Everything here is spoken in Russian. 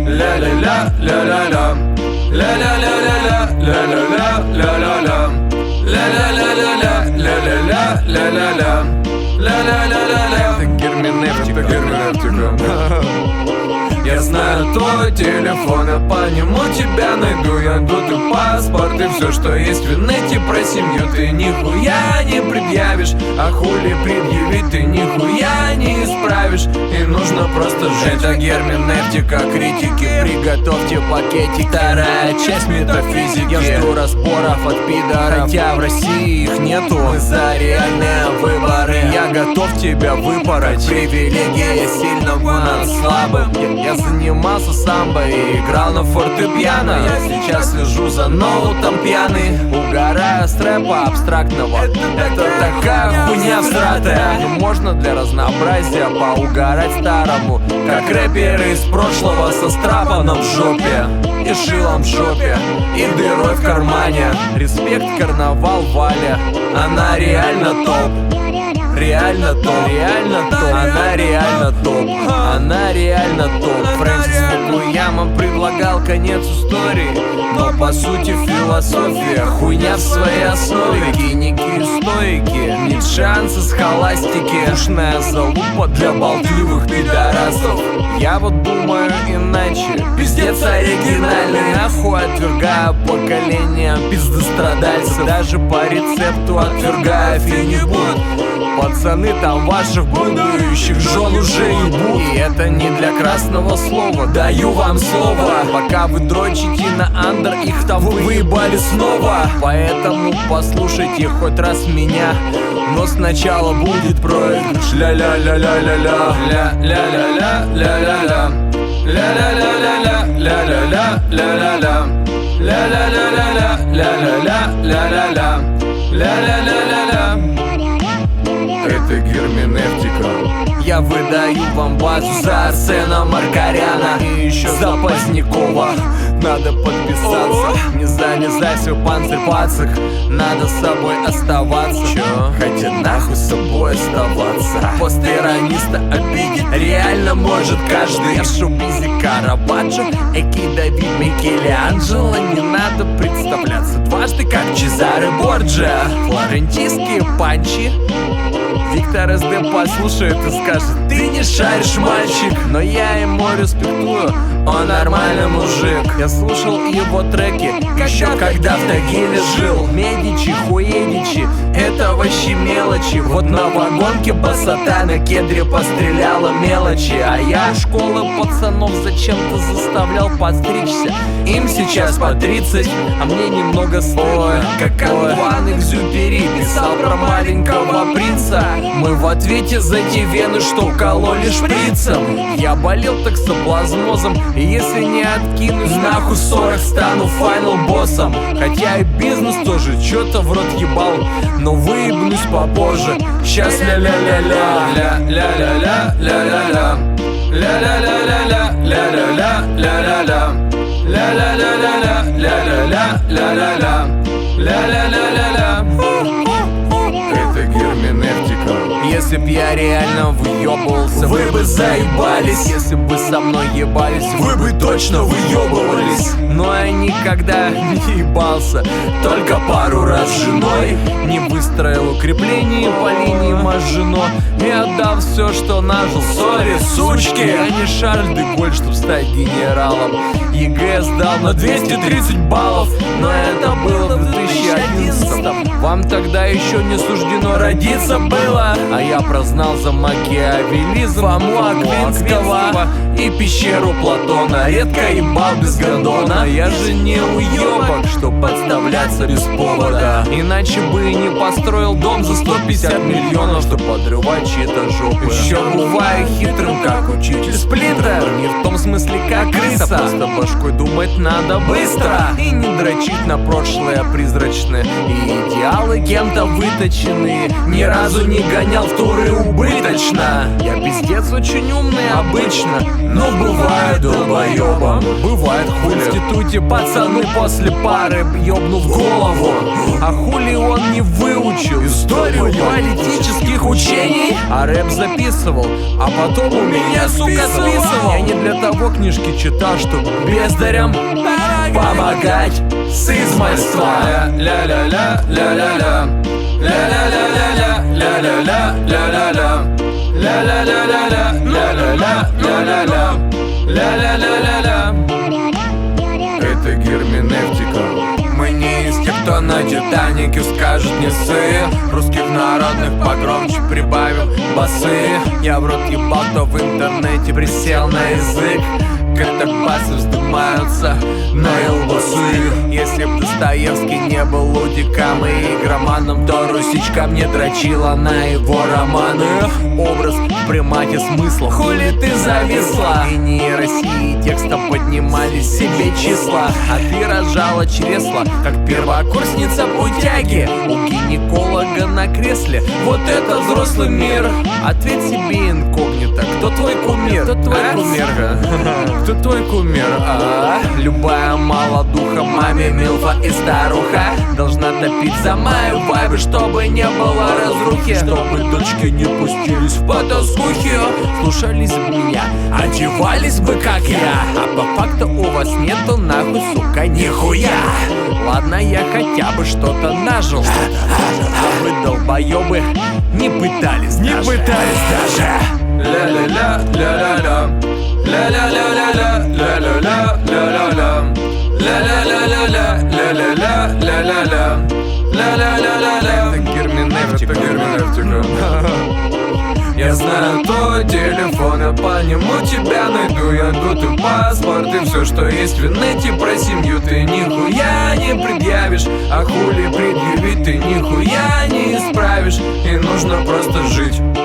ля-ля-ля, ля-ля-ля, ля-ля-ля-ля-ля, ля-ля-ля, ля-ля-ля, ля-ля-ля-ля-ля, ля-ля-ля, ля-ля-ля, ля-ля-ля-ля-ля. Это герменевтика. Я знаю твой телефон, я по нему тебя найду. Я тут и паспорт, и все, что есть в инете про семью. Ты нихуя не предъявишь, а хули предъявить ты нихуя не исправишь. И нужно просто жить. Это герменевтика критики, приготовьте пакетик. Вторая часть метафизики. Я жду распоров от пидоров, хотя в России их нету. Мы за реальные выборы, я готов тебя выпороть. Привилегия сильного над слабым. Я занимался самбо и играл на фортепиано. Я сейчас слежу за ноутом пьяный, угораю с рэпа абстрактного. Это такая хуйня всратая, но можно для разнообразия поугарать старому, как рэперы из прошлого со страпаном в жопе и шилом в жопе и дырой в кармане. Респект, карнавал, Валя, она реально топ. Реально топ, реально топ, она реально топ, она реально топ. Фрэнсис Фукуяма предлагал конец истории, но по сути философия хуйня в своей основе. Геники и стоики, нет шанса с холастики, душная залупа для болтливых пидорасов. Я вот думаю иначе, пиздец оригинальный. Нахуй отвергаю поколение пиздострадальцев, даже по рецепту отвергаю фенибут. Пацаны там ваших будущих жен уже ебут. И это не для красного слова, даю вам слово. Пока вы дрочите на андер, их там выебали снова. Поэтому послушайте хоть раз меня, но сначала будет проигрыш. Ля-ля-ля-ля-ля-ля, ля-ля-ля-ля, ля-ля-ля, ля-ля-ля-ля-ля, ля-ля-ля, ля-ля-ля, ля-ля-ля-ля-ля, ля-ля-ля, ля-ля-ля, ля-ля-ля-ля-ля. Это герменевтика. Я выдаю вам базу за Арсена Маркаряна и еще за Позднякова. Надо подписаться, не залезай в панцирь пацак. Надо с собой оставаться. Чё? Хотя нахуй с собой оставаться. Постерониста обидеть реально может каждый. Я в шоу-бизе Караваджо, Эки Давид Микеланджело. Не надо представляться дважды, как Чезаре Борджиа. Флорентийские панчи Виктор СД послушает и скажет: ты не шаришь, мальчик. Но я ему респектую, он нормальный мужик. Я слушал его треки еще когда в Тагиле жил. Медичи, хуедичи, это вообще мелочи. Вот на вагонке басота на кедре постреляла мелочи. А я школы пацанов зачем-то заставлял подстричься. Им сейчас по 30, а мне немного стыдно. Как Антуан Экзюпери писал про маленького принца. Мы в ответе за те вены, что кололи шприцем. Я болел токсоплазмозом, и если не откинусь нахуй 40, стану файнал боссом. Хотя и бизнес тоже чё-то в рот ебал, но выебнусь попозже. Сейчас ля-ля-ля-ля, ля-ля-ля-ля, ля-ля-ля, ля-ля-ля-ля-ля, ля-ля-ля, ля-ля-ля, ля-ля-ля-ля-ля, ля-ля-ля, ля-ля-ля, ля-ля-ля-ля-ля. Это герменевтика. Если б я реально выебывался, вы бы заебались. Если бы со мной ебались, вы бы точно выебывались. Но я никогда не ебался, только пару раз с женой. Не выстроил укрепление по линии Мажино и отдал все, что нажил. Сори, сучки, я не Шарль де Голль, чтоб стать генералом. ЕГЭ сдал на 230 баллов, но это было в 2011. Вам тогда еще не суждено родиться было. А я прознал за макиавелизм Фому Аквинского и пещеру Платона. Редко ебал без гондона. Я же не уебок, чтоб подставляться без повода. Иначе бы и не построил дом за 150 миллионов, чтоб подрывать чьи-то жопы. Еще бываю хитрым, как учитель Сплинтер. Не в том смысле, как крыса, просто башкой думать надо быстро и не дрочить на прошлое призрачное. И идеалы кем-то выточенные. Ни разу не гонял в туры убыточно. Я пиздец очень умный обычно, но бываю долбоебом. но бывает хули. В институте пацаны после пары ёбнув голову. А хули он не выучил историю политических учений, а рэп записывал, а потом у меня, сука, списывал. Я не для того книжки читал, чтобы бездарям помогать с измольства. Ля-ля-ля, ля-ля-ля, ля-ля-ля-ля, ля-ля-ля, ля-ля-ля, ля-ля-ля-ля, ля-ля-ля, ля-ля-ля, ля-ля-ля-ля-ля. Это герменевтика. Мы не из тех, кто на Титанике скажет не ссы. Русских народных погромче прибавил басы. Я в рот ебал, то в интернете присел на язык. Как-то басы вздымаются на елбасы. Если б Достоевский не был лудиком и игроманом, то русичка мне дрочила на его романы. Образ в примате смысла. Хули ты зависла? Гении России текстом поднимали себе числа, а ты рожала чресла, как первокурсница путяги у гинеколога на кресле. Вот это взрослый мир. Ответь себе инкогнито. Кто твой кумир? Кто твой кумир? Кто твой кумир? Любая малодуха, маме милфа и старуха должна топить за мою вайбы, чтобы не было разрухи, чтобы дочки не пустились в потаскухи, слушались бы меня, одевались бы как я. А по факту у вас нету нахуй, сука, нихуя. Ладно, я хотя бы что-то нажил, а вы, долбоёбы, не пытались даже. Ля-ля-ля, ля-ля-ля, ля-ля-ля-ля-ля, ля-ля-ля, ля-ля-ля, ля-ля-ля-ля-ля, ля-ля-ля, ля-ля-ля, ля-ля-ля-ля-ля. Это герменевтика. Я знаю твой телефон, я по нему тебя найду. Я тут и паспорт, и все, что есть в инете про семью. Ты нихуя не предъявишь, а хули предъявить ты нихуя не исправишь. И нужно просто жить.